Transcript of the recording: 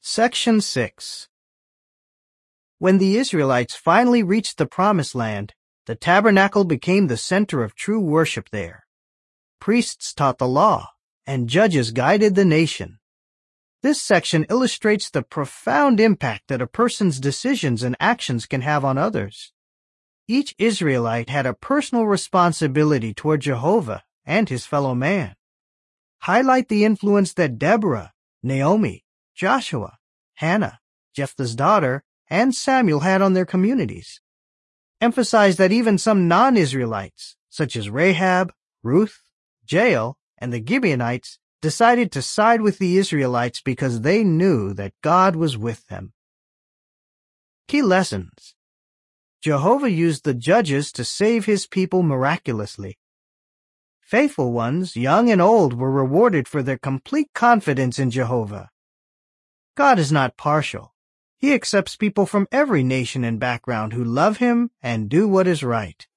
Section 6. When the Israelites finally reached the Promised Land, the tabernacle became the center of true worship there. Priests taught the law, and judges guided the nation. This section illustrates the profound impact that a person's decisions and actions can have on others. Each Israelite had a personal responsibility toward Jehovah and his fellow man. Highlight the influence that Deborah, Naomi, Joshua, Hannah, Jephthah's daughter, and Samuel had on their communities. Emphasize that even some non-Israelites, such as Rahab, Ruth, Jael, and the Gibeonites, decided to side with the Israelites because they knew that God was with them. Key lessons. Jehovah used the judges to save his people miraculously. Faithful ones, young and old, were rewarded for their complete confidence in Jehovah. God is not partial. He accepts people from every nation and background who love him and do what is right.